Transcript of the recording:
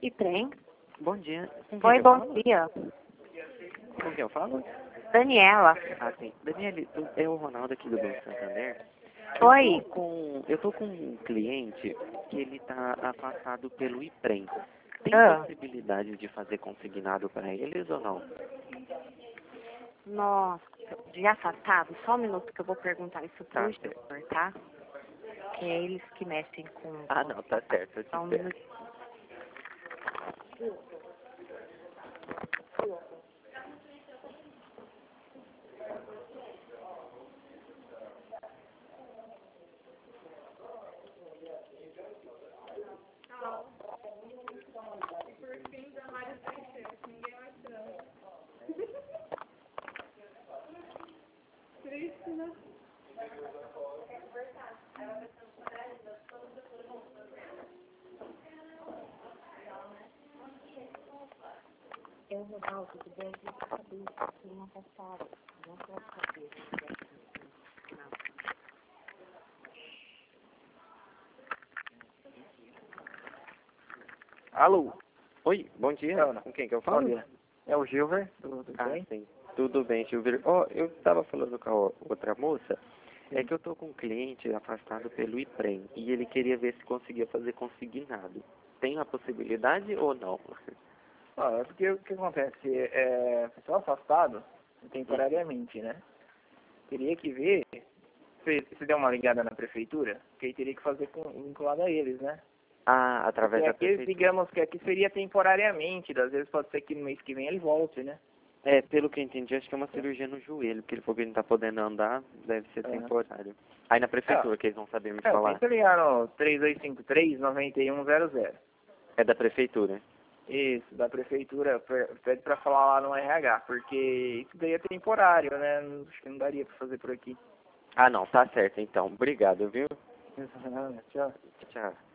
E trem. Bom dia. Com quem Oi, que eu bom falo? dia. Com quem eu falo? Daniela. Ah, sim. Daniele, é o Ronaldo aqui do Banco Santander. Oi. Eu tô com um cliente que ele tá afastado pelo IPREM. Tem Ah, possibilidade de fazer consignado para eles ou não? nossa, de afastado, só um minuto que eu vou perguntar isso pro Tá certo. gestor, tá? Que é eles que mexem com... Ah, não, tá certo. Eu te Só um espero. minuto. Eu vou dar o feedback de cabeça, que não passaram. Não pode saber. Alô? Oi, bom dia. É, Com quem que eu bom falo? dia. É o Gilver, tudo Ah, bem? sim. Tudo bem, Silvio. Ó, eu estava falando com a outra moça. É que eu tô com um cliente afastado pelo IPREM e ele queria ver se conseguia fazer consignado. Tem a possibilidade ou não? É porque o que acontece? Pessoal afastado temporariamente, né? Teria que ver se der uma ligada na prefeitura, que aí teria que fazer vinculado a eles, né? Ah, através Porque da aqui, prefeitura. digamos que aqui seria temporariamente, às vezes pode ser que no mês que vem ele volte, né? É, pelo que eu entendi, acho que é uma cirurgia no joelho, porque ele falou que ele não tá podendo andar, deve ser Aham. temporário. Aí na prefeitura, que eles vão saber me falar. Tenta ligar no 3253-9100. É da prefeitura. Isso, da prefeitura, pede pra falar lá no RH, porque isso daí é temporário, né? Acho que não daria pra fazer por aqui. Ah, não, tá certo então. Obrigado, viu? Tchau. Tchau.